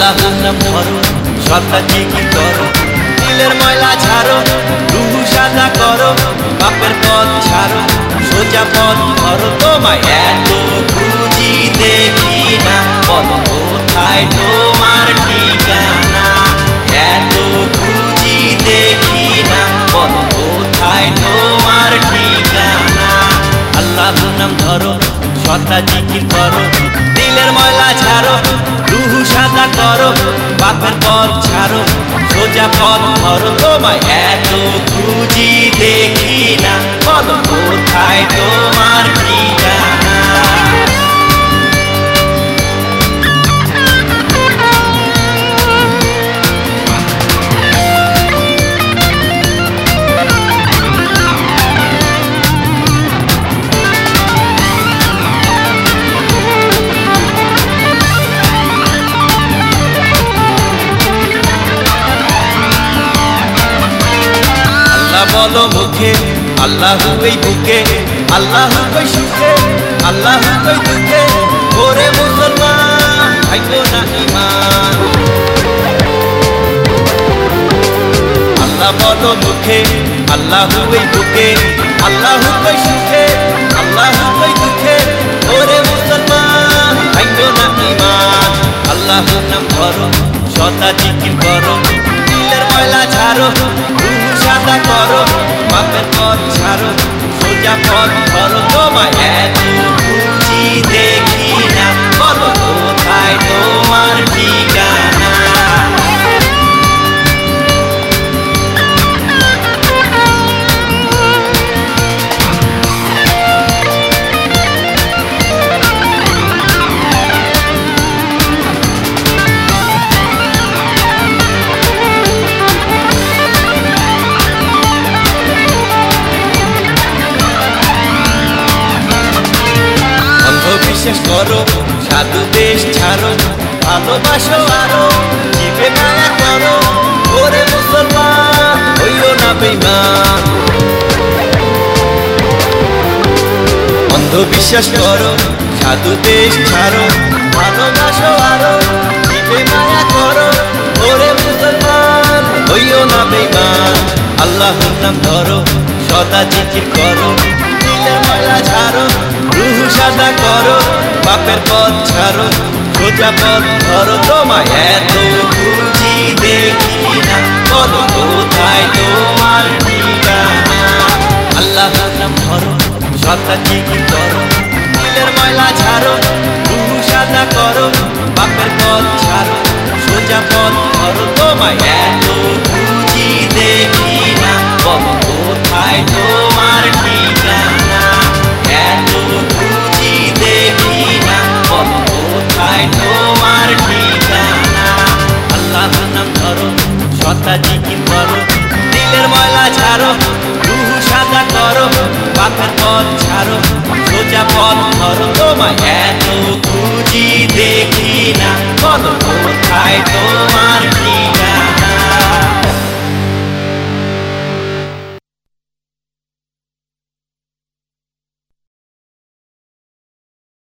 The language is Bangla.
আল্লাহর নাম ধরো, সৎকার জিকির করো, দিলের ময়লা ঝাড়ো, রুহু সাদা করো, পাপের পথ ছাড়ো, সোজা পথ ধরো। তোমায় এত খুঁজি দেখি না, বলো কোথায় তোমার ঠিকানা? এত খুঁজি দেখি না, বলো কোথায় তোমার ঠিকানা? আল্লাহর নাম ধরো, সৎকার জিকির করো, দিলের ময়লা ঝাড়ো, রুহু সাদা করো, পাপের পথ ছাড়ো, সোজা পথ ধরো। তোমায় এত খুঁজি দেখি না, বলো কোথায় তোমার ঠিকানা? বলো মুখে আল্লাহ কই বুকে, আল্লাহ কই সুখে, আল্লাহ কই দুঃখে, ওরে মুসলমান ভাইগো না ঈমান। আল্লাহ বলো মুখে আল্লাহ কই বুকে, আল্লাহ কই সুখে, আল্লাহ কই দুঃখে, ওরে মুসলমান ভাইগো না ঈমান। আল্লাহর নাম ধরো, সদা জিকির করো, দিলের ময়লা ঝাড়ো, রুহু সাদা করো, পাপের পথ ছাড়ো, সোজা পথ ধরো। তোমায় এত খুঁজি দেখি না, বলো কোথায় তোমার ঠিকানা? বিশ্বাস করো, সাধু দেশ ছাড়ো, ভালোবাসো আরো, জীবে মায়া করো, ওরে মুসলমান হইও না বেঈমান। অন্ধবিশ্বাস করো, সাধু দেশ ছাড়ো, ভালোবাসো আরো, জীবে মায়া করো, ওরে মুসলমান হইও না বেঈমান। আল্লাহর নাম ধরো, সদা জিকির করো, দিলের ময়লা ঝাড়ো, রুহু সাদা করো, পাপের পথ ছাড়ো, সোজা পথ ধরো। তোমায় এত খুঁজি দেখি না, বলো কোথায় তোমার ঠিকানা? আল্লাহর নাম ধরো, সৎকার জিকির করো, দিলের ময়লা ঝাড়ো, রুহু সাদা করো, পাপের পথ ছাড়ো, সোজা পথ ধরো। তোমায় এত খুঁজি দেখি না, বলো কোথায় তোমার ঠিকানা? এত খুঁজি দেখি না, বলো কোথায় তোমার ঠিকানা? আল্লাহর নাম ধরো, সৎকার জিকির করো, দিলের ময়লা ঝাড়ো, রুহু সাদা করো, পাপের পথ ছাড়ো, সোজা পথ ধরো। তোমায় এত খুঁজি দেখি না, বলো কোথায় তোমার